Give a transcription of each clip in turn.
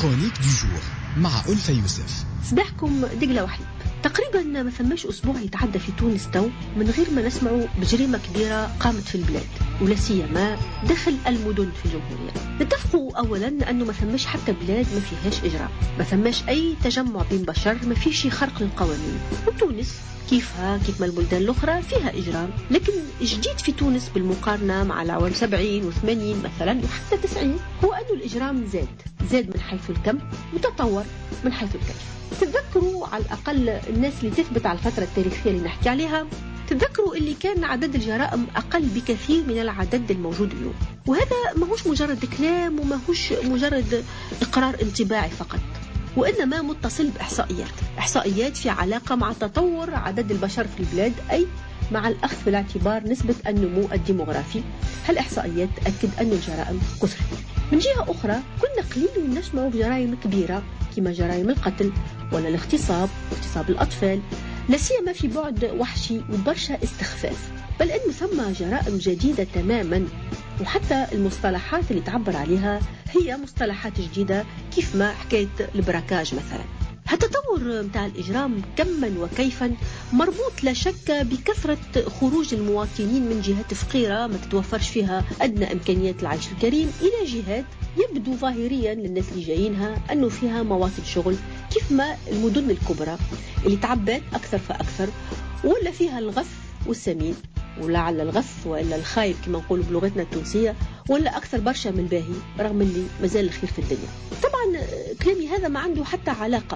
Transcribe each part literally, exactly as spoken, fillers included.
كرونيك دو جور مع ألفة يوسف. صباحكم دقلة وحليب. تقريبا ما ثماش أسبوع يتعدى في تونس تو من غير ما نسمعوا بجريمة كبيرة قامت في البلاد، ولا سيما داخل المدن في الجمهورية. نتفقوا أولا أنه ما ثماش حتى بلاد ما فيهاش إجرام، ما ثماش أي تجمع بين بشر ما فيش خرق للقوانين، وتونس كيفها كيف ما البلدان الأخرى فيها إجرام. لكن جديد في تونس بالمقارنة مع العوام سبعين وثمانين مثلا وحتى تسعين هو أنه الإجرام زاد زاد من حيث الكم وتطور من حيث الكيف. تتذكروا على الأقل الناس اللي تثبت على الفترة التاريخية اللي نحكي عليها، تتذكروا اللي كان عدد الجرائم أقل بكثير من العدد الموجود اليوم، وهذا ما هوش مجرد كلام وما هوش مجرد إقرار انطباعي فقط، وإنما متصل بإحصائيات إحصائيات في علاقة مع تطور عدد البشر في البلاد، أي مع الأخذ في الاعتبار نسبة النمو الديموغرافي. هالإحصائيات تأكد أن الجرائم كثرت. من جهة أخرى كنا قليل نسمع بجرائم كبيرة كما جرائم القتل ولا الاغتصاب واغتصاب الأطفال، لا سيما في بعد وحشي وبرشا استخفاف، بل أن ثم جرائم جديدة تماما، وحتى المصطلحات اللي تعبر عليها هي مصطلحات جديدة كيف ما حكاية البراكاج مثلا. التطور متاع الإجرام كما وكيفا مربوط لا شك بكثرة خروج المواطنين من جهات فقيرة ما تتوفرش فيها أدنى إمكانيات العيش الكريم إلى جهات يبدو ظاهريا للناس اللي جايينها أنه فيها مواطن شغل، كيف ما المدن الكبرى اللي تعبت أكثر فأكثر ولا فيها الغث والسمين، ولعل الغث وإلا الخايب كما نقول بلغتنا التونسية ولا أكثر برشا من الباهي، رغم اللي مازال الخير في الدنيا. طبعا كلامي هذا ما عنده حتى علاقة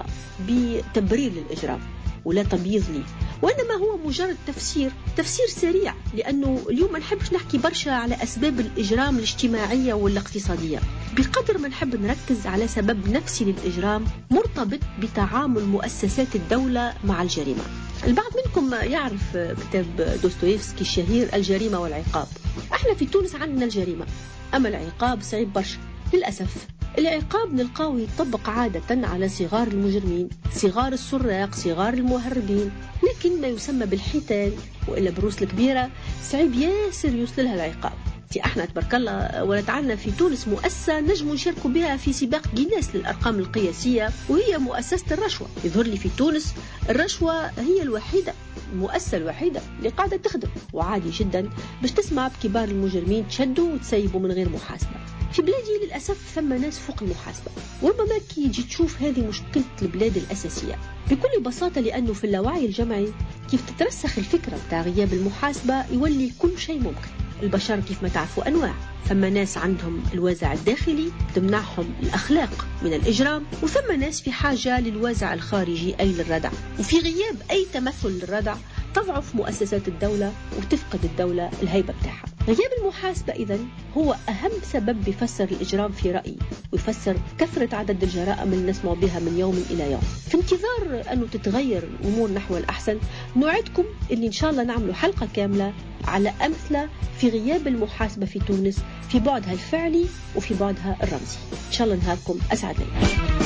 بتبرير للإجرام ولا تبييض لي، وإنما هو مجرد تفسير تفسير سريع، لأنه اليوم ما نحبش نحكي برشا على أسباب الإجرام الاجتماعية والاقتصادية بقدر ما نحب نركز على سبب نفسي للإجرام مرتبط بتعامل مؤسسات الدولة مع الجريمة. البعض منكم يعرف كتاب دوستويفسكي الشهير الجريمة والعقاب. احنا في تونس عندنا الجريمة، أما العقاب صعيب برشا للأسف. العقاب نلقاوه يطبق عادة على صغار المجرمين، صغار السراق، صغار المهربين، لكن ما يسمى بالحيتان وإلا بروس الكبيرة صعيب ياسر يوصلها العقاب. تي احنا تبارك الله ولات عندنا في تونس مؤسسة نجم نشاركوا بها في سباق جينيس للأرقام القياسية، وهي مؤسسة الرشوة. يظهر لي في تونس الرشوة هي الوحيدة المؤسسة الوحيدة اللي قاعدة تخدم، وعادي جدا باش تسمع بكبار المجرمين تشدوا وتسيبوا من غير محاسبة. في بلادي للأسف ثم ناس فوق المحاسبة، وربما كي يجي تشوف هذه مشكلة البلاد الأساسية بكل بساطة، لأنه في اللاوعي الجمعي كيف تترسخ الفكرة بتاع غياب المحاسبة يولي كل شيء ممكن. البشر كيف ما تعرفوا أنواع، ثم ناس عندهم الوازع الداخلي تمنعهم الأخلاق من الإجرام، وثم ناس في حاجة للوازع الخارجي أي للردع، وفي غياب أي تمثل للردع تضعف مؤسسات الدولة وتفقد الدولة الهيبة بتاعها. غياب المحاسبة إذن هو أهم سبب بيفسر الإجرام في رأيي، ويفسر كثرة عدد الجرائم اللي نسمع بها من يوم إلى يوم. في انتظار أنه تتغير الأمور نحو الأحسن نوعدكم اللي إن شاء الله نعمل حلقة كاملة على أمثلة في غياب المحاسبة في تونس في بعدها الفعلي وفي بعدها الرمزي. إن شاء الله نهاركم أسعد ليالي.